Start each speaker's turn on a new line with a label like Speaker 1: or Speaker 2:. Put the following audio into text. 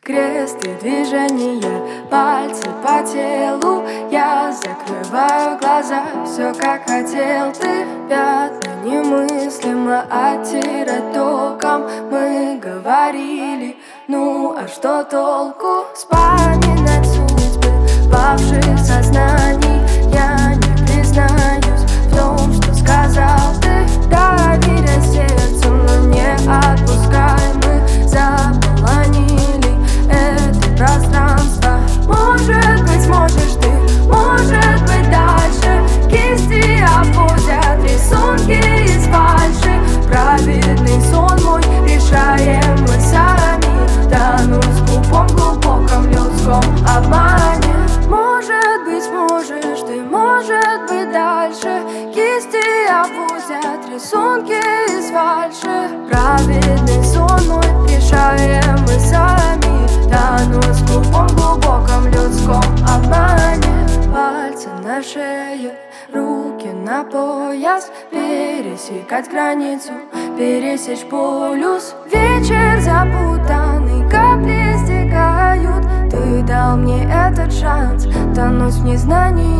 Speaker 1: Крест и движение, пальцы по телу. Я закрываю глаза, все как хотел ты. Пятна немыслимо оттирать током. Мы говорили, ну а что толку вспоминать судьбы павших сознаний? Я не признаюсь в том, что сказал ты. Доверяй сердцу, но не отпускай. Мы заполонили это пространство. Может быть, сможешь ты, может быть, дальше. Кисти опустят рисунки из фальши. Праведный сон мой решаем мы сами. Тонуть в глубоком людском обмане. Может быть, сможешь ты, может быть, дальше. Кисти опустят рисунки из фальши. Праведный сон мой решаем мы сами. Тонуть в глубоком людском обмане. Пальцы на шее, руки на пояс. Пересекать границу, пересечь полюс. Вечер запутанный, капли стекают. Ты дал мне этот шанс тонуть в незнании.